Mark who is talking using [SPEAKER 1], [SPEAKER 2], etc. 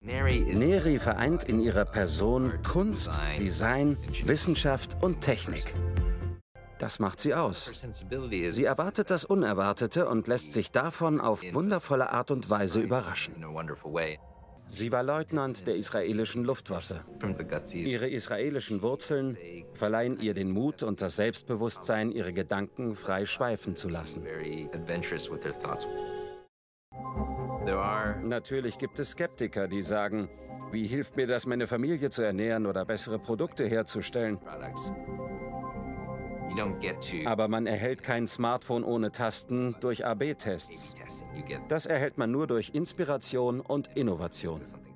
[SPEAKER 1] Neri vereint in ihrer Person Kunst, Design, Wissenschaft und Technik. Das macht sie aus. Sie erwartet das Unerwartete und lässt sich davon auf wundervolle Art und Weise überraschen. Sie war Leutnant der israelischen Luftwaffe. Ihre israelischen Wurzeln verleihen ihr den Mut und das Selbstbewusstsein, ihre Gedanken frei schweifen zu lassen. Natürlich gibt es Skeptiker, die sagen, wie hilft mir das, meine Familie zu ernähren oder bessere Produkte herzustellen? Aber man erhält kein Smartphone ohne Tasten durch AB-Tests. Das erhält man nur durch Inspiration und Innovation.